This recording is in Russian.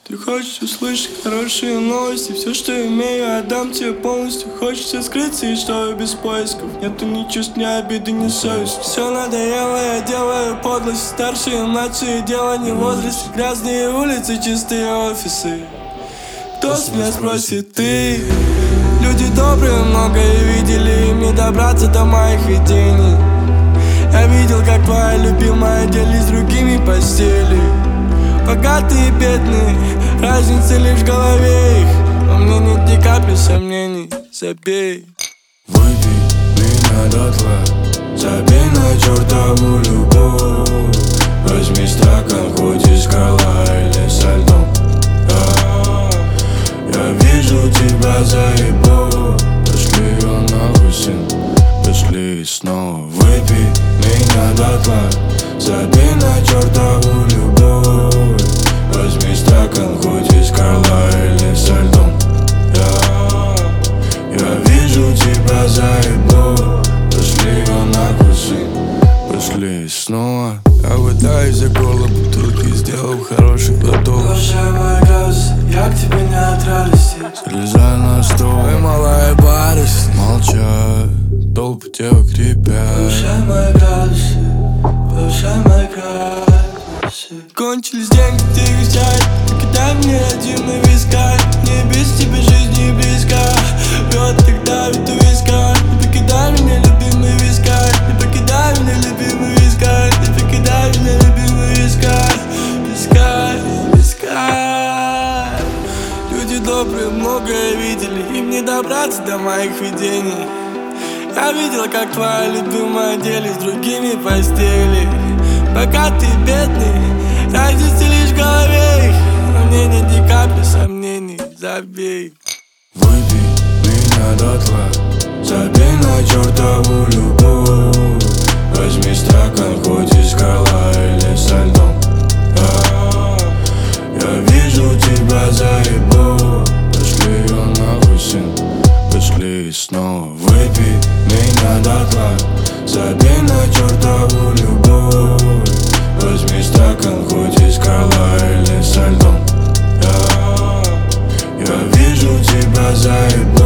Ты хочешь услышать хорошие новости, все, что имею, отдам тебе полностью. Хочется скрыться и что без поисков. Нету ни чувств, ни обиды, ни совести. Все надоело, я делаю подлость. Старшие, младшие, дело не в возрасте. Грязные улицы, чистые офисы. Кто с меня спросит, ты? Люди добрые многое видели, им не добраться до моих видений. Я видел, как твоя любимая делись с другими постели. Богатые и бедные, разница лишь в голове их. Во мне нет ни капли сомнений, забей. Выпей меня дотла, забей на чертову любовь. Возьми стакан, хоть из скала или со льдом. Я вижу тебя заебу. Пошли ее нахуй, сын, пошли снова. Выпей меня дотла, забей на чертову любовь. Возьми стакан, хоть из скала или со льдом. Я вижу тебя заебу. Пошли ее нахуй, сын, пошли снова. Я пытаюсь за горло бутылки, сделав хороший глоток. Повышай мой градус, я к тебе не от радости. Залезай на стол, Ой, малая барышня, молчат, толпы девок ребят. Повышай мой градус, повышай мой градус. кончились деньги, ты их взять. Покидай мне один и вискай. Мне без тебя жизнь не близка. Лед так давит у виска. Не покидай меня, любимый вискай. Не покидай меня, любимый вискай. Не покидай меня, любимый вискай. Вискай, вискай. Люди добрые многое видели, им не добраться до моих видений. Я видел, как твоя любимая делись с другими постели. Богатые и бедные, разница лишь в голове их. Но мне нет ни капли сомнений, забей. Выпей меня дотла, забей на чертову любовь. Возьми стакан, хоть из скала или со льдом. Я вижу тебя заебу. Пошли ее нахуй, сын, пошли снова. Выпей меня дотла, забей на чертову любовь. Возьми стакан, хоть из скала или со льдом. Я вижу тебя заебу.